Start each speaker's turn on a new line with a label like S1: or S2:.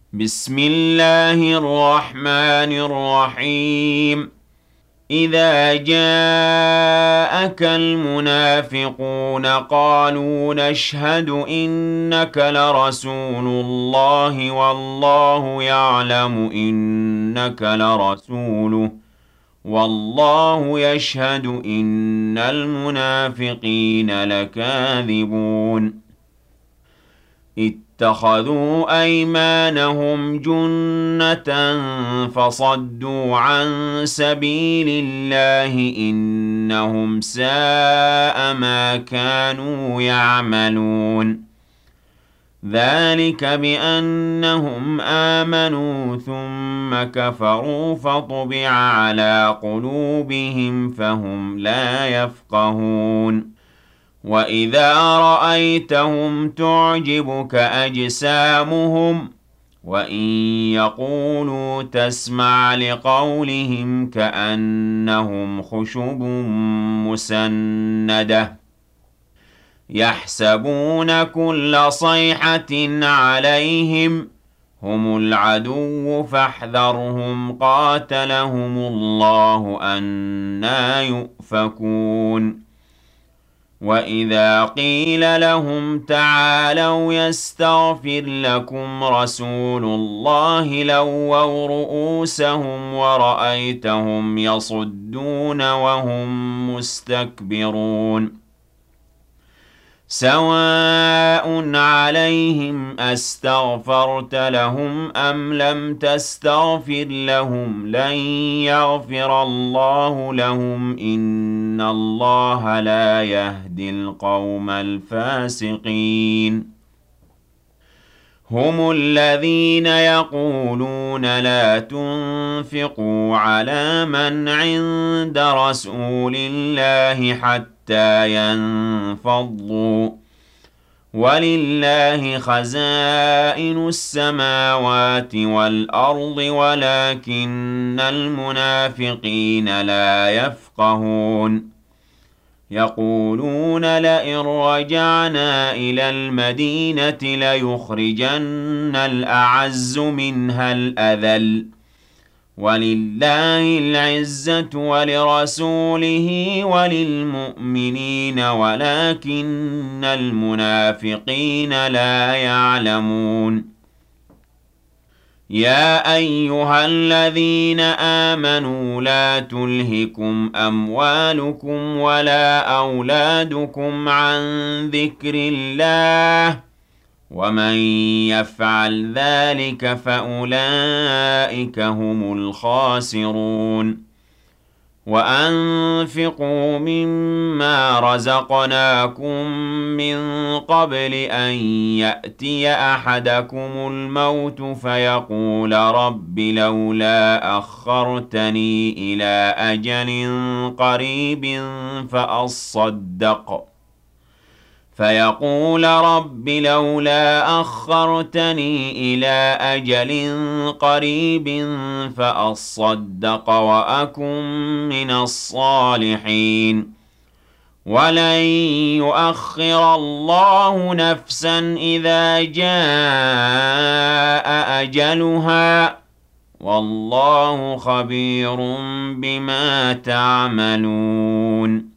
S1: بسم الله الرحمن الرحيم. إذا جاءك المنافقون قالوا نشهد إنك لرسول الله والله يعلم إنك لرسوله والله يشهد إن المنافقين لكاذبون. اتخذوا أيمانهم جنة فصدوا عن سبيل الله إنهم ساء ما كانوا يعملون. ذلك بأنهم آمنوا ثم كفروا فطبع على قلوبهم فهم لا يفقهون. وَإِذَا رَأَيْتَهُمْ تُعْجِبُكَ أَجْسَامُهُمْ وَإِن يَقُولُوا تَسْمَعْ لِقَوْلِهِمْ كَأَنَّهُمْ خُشُبٌ مُّسَنَّدَةٌ يَحْسَبُونَ كُلَّ صَيْحَةٍ عَلَيْهِمْ هُمُ الْعَدُوُّ فَاحْذَرْهُمْ قَاتَلَهُمُ اللَّهُ أَنَّىٰ يُؤْفَكُونَ. وَإِذَا قِيلَ لَهُمْ تَعَالَوْا يَسْتَغْفِرْ لَكُمْ رَسُولُ اللَّهِ لَوَّوْا رُءُوسَهُمْ وَرَأَيْتَهُمْ يَصُدُّونَ وَهُمْ مُسْتَكْبِرُونَ. سَوَاءٌ عَلَيْهِمْ أَسْتَغْفَرْتَ لَهُمْ أَمْ لَمْ تَسْتَغْفِرْ لَهُمْ لَن يَغْفِرَ اللَّهُ لَهُمْ ۚ إِنَّ اللَّهَ لَا يَهْدِي الْقَوْمَ الْفَاسِقِينَ. هُمُ الَّذِينَ يَقُولُونَ لَا تُنفِقُوا عَلَىٰ مَنْ عِندَ رَسُولِ اللَّهِ حَتَّىٰ يَنفَضُّوا ۗ وَلِلَّهِ خَزَائِنُ السَّمَاوَاتِ وَالْأَرْضِ وَلَٰكِنَّ الْمُنَافِقِينَ لَا يَفْقَهُونَ. يَقُولُونَ لَئِن رَّجَعْنَا إِلَى الْمَدِينَةِ لَيُخْرِجَنَّ الْأَعَزُّ مِنْهَا الْأَذَلَّ ۚ وَلِلَّهِ الْعِزَّةُ وَلِرَسُولِهِ وَلِلْمُؤْمِنِينَ وَلَٰكِنَّ الْمُنَافِقِينَ لَا يَعْلَمُونَ. يَا أَيُّهَا الَّذِينَ آمَنُوا لَا تُلْهِكُمْ أَمْوَالُكُمْ وَلَا أَوْلَادُكُمْ عَن ذِكْرِ اللَّهِ ۚ وَمَن يَفْعَلْ ذَٰلِكَ فَأُولَٰئِكَ هُمُ الْخَاسِرُونَ. وَأَنفِقُوا مِمَّا رَزَقْنَاكُم مِّن قَبْلِ أَن يَأْتِيَ أَحَدَكُمُ الْمَوْتُ فَيَقُولَ رَبِّ لَوْلَا أَخَّرْتَنِي إِلَىٰ أَجَلٍ قَرِيبٍ فَأَصَّدَّقَ وَأَكُن مِّنَ الصَّالِحِينَ. وَلَن يُؤَخِّرَ اللَّهُ نَفْسًا إِذَا جَاءَ أَجَلُهَا ۚ وَاللَّهُ خَبِيرٌ بِمَا تَعْمَلُونَ.